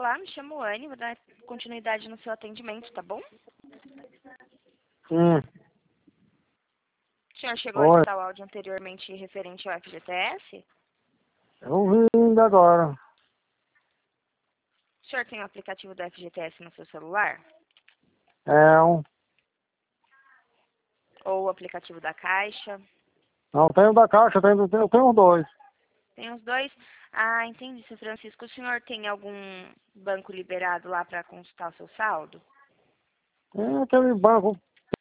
Olá, me chamo Anne, vou dar continuidade no seu atendimento, tá bom? Sim. O senhor chegou a Oi. escutar o áudio anteriormente referente ao FGTS? Eu vi ainda agora. O senhor tem o aplicativo do FGTS no seu celular? É um. Ou o aplicativo da Caixa? Não, tenho da Caixa, eu tenho dois. Tem os dois? Ah, entendi, seu Francisco. O senhor tem algum banco liberado lá para consultar o seu saldo? Tem aquele banco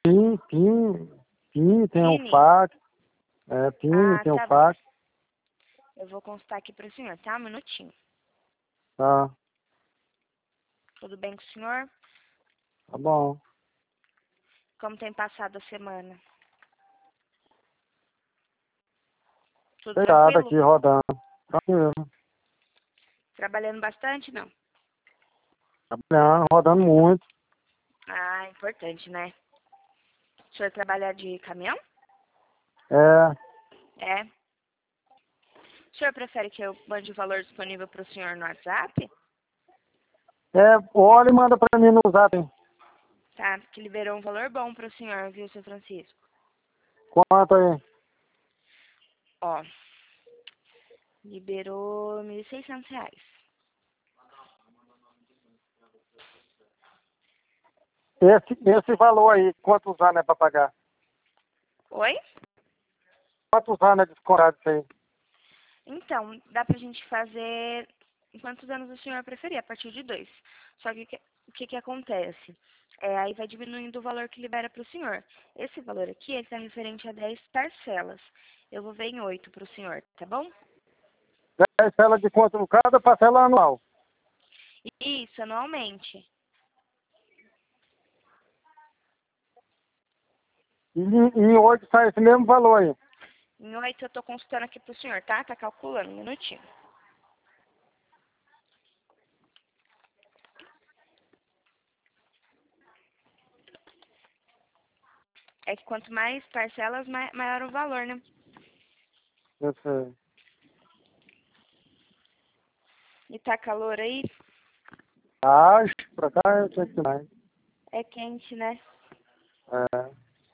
PIN, tem o Vini? FAC. PIN, Ah, tem o tá bom. FAC. Eu vou consultar aqui para o senhor, tá? Um minutinho. Tá, Tudo bem com o senhor? tá bom. Como tem passado a semana? Tudo Pegado tranquilo? aqui, rodando. Tranquilo. Trabalhando bastante? Não. Trabalhando, rodando muito. Ah, importante, né? O senhor trabalha de caminhão? É, É. O senhor prefere que eu mande o valor disponível para o senhor no WhatsApp? olha e manda pra mim no zap. Tá, que liberou um valor bom para o senhor, viu, seu Francisco? Quanto aí? Ó, liberou R$ 1.600. Esse valor aí, quantos anos é pra pagar? Oi? Quantos anos é descontado isso aí? Então, dá pra gente fazer em quantos anos o senhor preferir, a partir de 2. Só que o que acontece? Aí vai diminuindo o valor que libera para o senhor. Esse valor aqui está referente a 10 parcelas. Eu vou ver em 8 para o senhor, tá bom? Parcela de quanto? Cada parcela anual. Isso, anualmente. E em 8 sai esse mesmo valor aí. Em 8 eu tô consultando aqui pro senhor, tá? Tá calculando, um minutinho. É que quanto mais parcelas, maior o valor, né? Eu sei. E tá calor aí? Acho, pra cá eu sei que mais. É quente, né? É.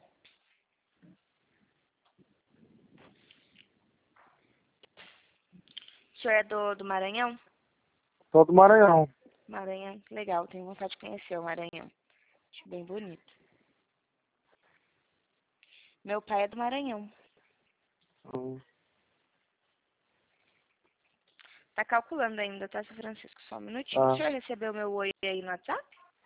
O senhor é do Maranhão? Sou do Maranhão. Maranhão, que legal. Tenho vontade de conhecer o Maranhão. Acho bem bonito. Meu pai é do Maranhão. Hum. Tá calculando ainda, tá, seu Francisco? Só um minutinho. O Tá. senhor recebeu meu oi aí no WhatsApp?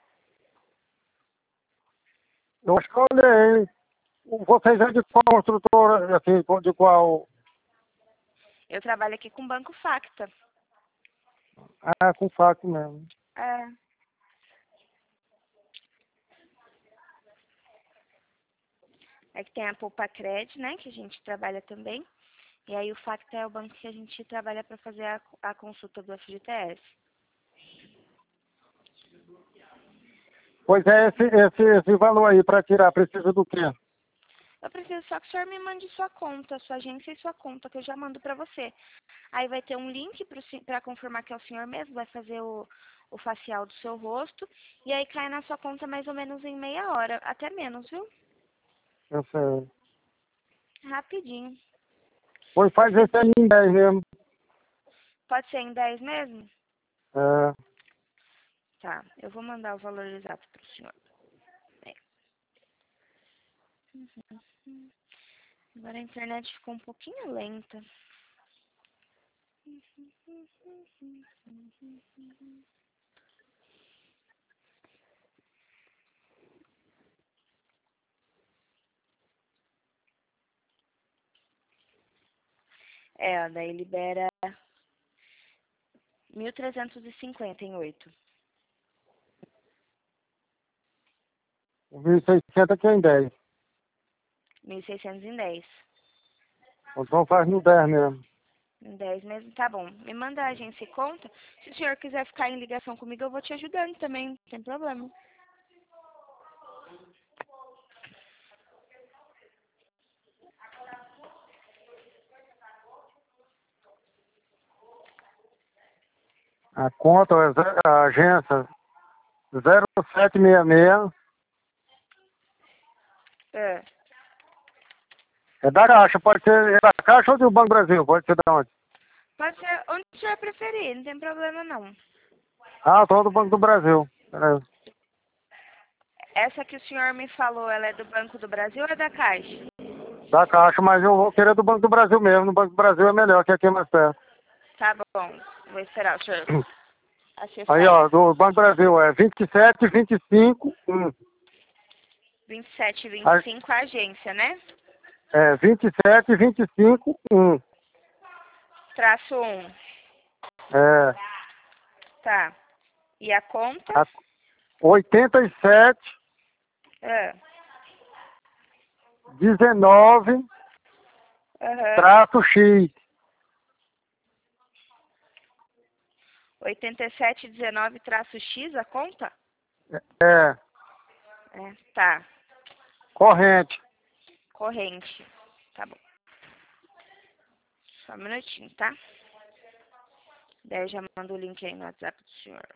Eu acho que eu olhei. Vocês é de qual construtora, assim, de qual? Eu trabalho aqui com Banco Facta. Ah, com fato mesmo. É. É que tem a Poupa Cred, né? Que a gente trabalha também. E aí o Facta é o banco que a gente trabalha para fazer a consulta do FGTS. Pois é, esse valor aí pra tirar, precisa do quê? Eu preciso só que o senhor me mande sua conta, sua agência e sua conta, que eu já mando para você. Aí vai ter um link para confirmar que é o senhor mesmo, vai fazer o facial do seu rosto. E aí cai na sua conta mais ou menos em meia hora, até menos, viu? Eu sei. Rapidinho. Pois Eu faz esse sempre... aí em 10 mesmo. Pode ser em 10 mesmo? É. Tá, eu vou mandar o valor exato para o senhor. É. Agora a internet ficou um pouquinho lenta. Ó, daí libera 1.350 em 8. O 1.600 aqui é em 10. 1.600 em 10. Então faz no 10 mesmo. Em 10 mesmo, tá bom. Me manda a agência e conta. Se o senhor quiser ficar em ligação comigo, eu vou te ajudando também, não tem problema. A conta, a agência 0766. É. É da Caixa, pode ser da Caixa ou do Banco do Brasil, pode ser da onde? Pode ser onde o senhor preferir, não tem problema não. Ah, só do Banco do Brasil. Peraí. Essa que o senhor me falou, ela é do Banco do Brasil ou é da Caixa? Da Caixa, mas eu vou querer do Banco do Brasil mesmo. No Banco do Brasil é melhor, que aqui é mais perto. Tá bom, vou esperar o senhor Aí, acessar ó, isso. do Banco do Brasil é 2725 27 e Ah, 25 a agência, né? É 2725 Traço 1. É Tá. E a conta? a 87 É. 19 Aham. traço X. 8719 traço X a conta? É, É. Tá. corrente. Corrente. Tá bom. Só um minutinho, tá? Daí eu já mando o link aí no WhatsApp do senhor.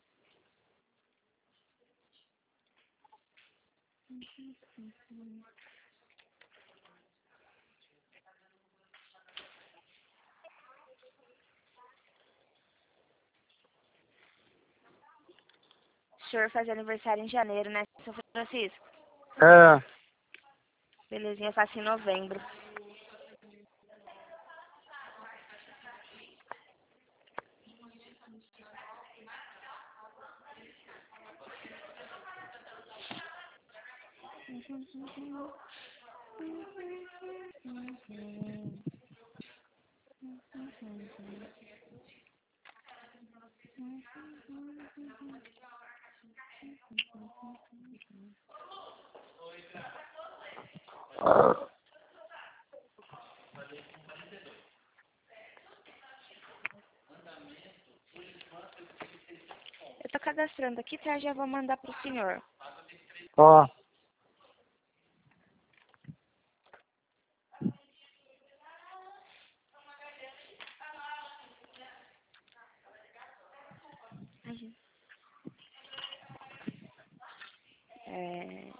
O senhor faz aniversário em janeiro, né, São Francisco? É, Belezinha, eu faço em novembro. Eu tô cadastrando aqui, tá? Já vou mandar pro senhor. ó. É...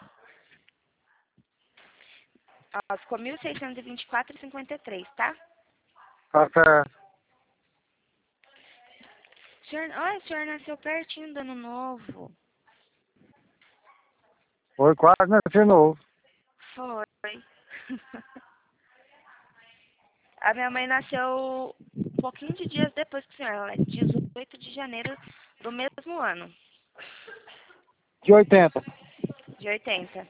Ó, ficou 1.624,53, tá? Tá certo. O senhor nasceu pertinho do ano novo. Foi quase de novo. Foi. A minha mãe nasceu um pouquinho de dias depois que o senhor. Ela é 18 de janeiro do mesmo ano, De 80. de 80.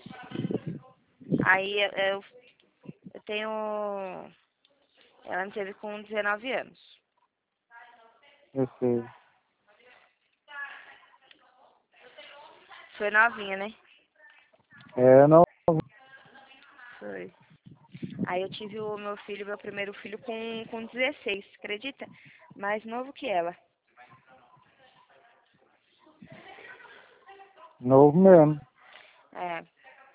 Aí eu tenho. Ela me teve com 19 anos. Esse. Foi novinha, né? É, não. Foi. Aí eu tive o meu filho, meu primeiro filho, com 16, acredita? Mais novo que ela. Novo mesmo. É.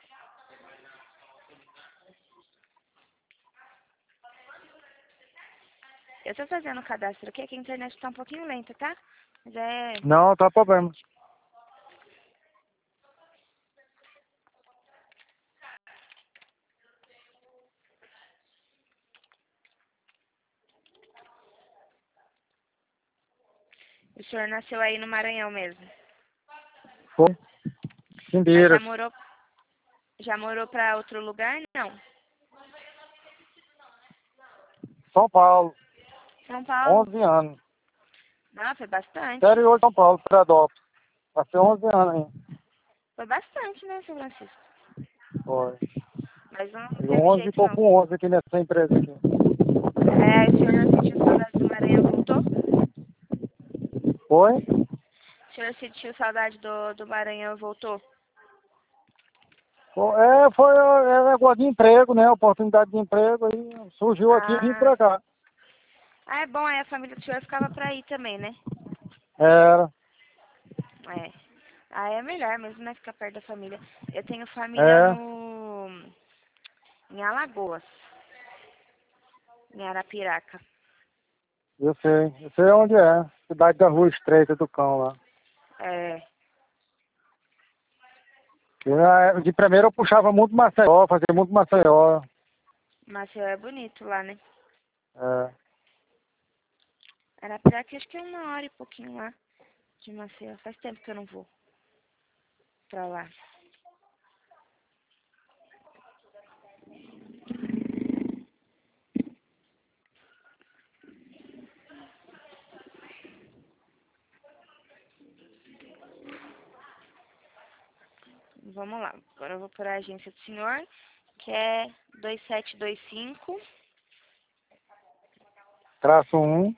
Eu tô fazendo o cadastro aqui, que a internet tá um pouquinho lenta, tá? Mas Não, tá problema. o senhor nasceu aí no Maranhão mesmo. Foi. Mas Timbeiras. já morou pra outro lugar? Não. São Paulo. São Paulo? 11 anos. Ah, foi bastante. Interior de São Paulo, Pradópolis. Passei 11 anos ainda. Foi bastante, né, seu Francisco? Foi. Mas não E teve 11, jeito, tô não. com 11 aqui nessa empresa aqui. É, o senhor não sentiu saudade do Maranhão, voltou? Foi? O senhor sentiu saudade do Maranhão e voltou? Foi negócio de emprego, né? Oportunidade de emprego. Aí surgiu aqui e vim Ah, pra cá. é bom, aí a família do senhor ficava pra ir também, né? Era. É. Aí é melhor mesmo, né? Ficar perto da família. Eu tenho família É. em Alagoas, em Arapiraca. Eu sei onde é. Cidade da Rua Estreita do Cão lá. É. De primeiro eu puxava muito Maceió, fazia muito Maceió. Maceió é bonito lá, né? É. Era pra que acho que é 1 hora e pouquinho lá de Maceió. Faz tempo que eu não vou pra lá. Vamos lá. Agora eu vou para a agência do senhor, que é 2725. -1.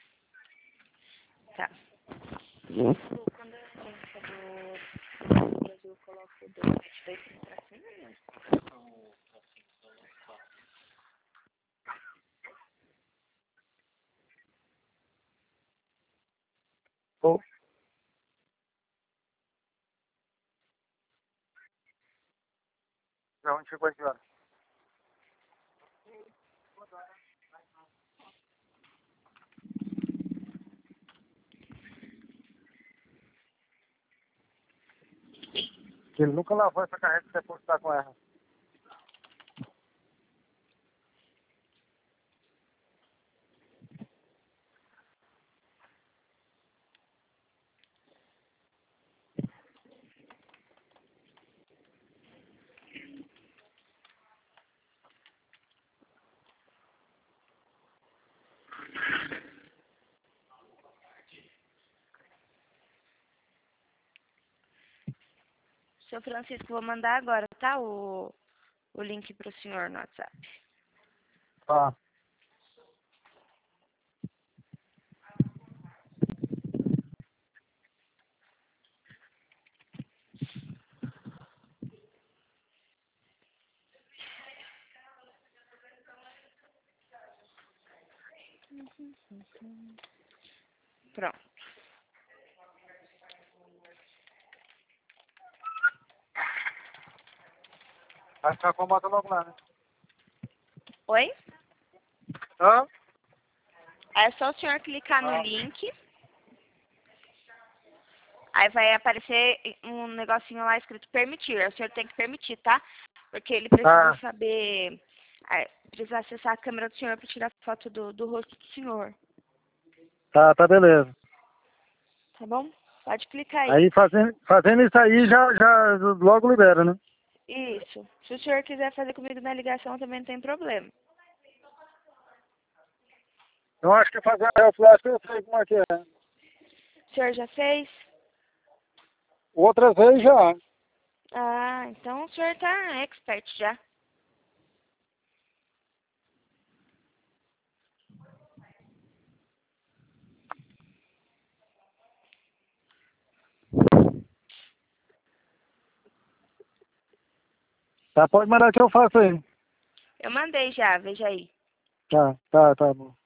Tá. Quando a agência do Brasil eu coloco 2725 pra cima, né? Oh. Já onde chegou aqui, ó. Ele nunca lavou essa carreta que você pode estar com ela. Seu Francisco, vou mandar agora, tá? O link pro senhor no WhatsApp. Tá. Pronto. Vai ficar com a moto logo lá, né? Oi? Hã? É só o senhor clicar no link. Aí vai aparecer um negocinho lá escrito permitir. Aí o senhor tem que permitir, tá? Porque ele precisa Tá. saber. Precisa acessar a câmera do senhor para tirar foto do rosto do senhor. Tá, beleza. Tá bom? Pode clicar aí. Aí fazendo isso aí já logo libera, né? Isso. Se o senhor quiser fazer comigo na ligação, também não tem problema. Eu acho que fazer a flash eu sei como é que é. O senhor já fez? Outras vezes já. Ah, então o senhor tá expert já. Tá, pode mandar que eu faço aí. Eu mandei já, veja aí. Tá bom.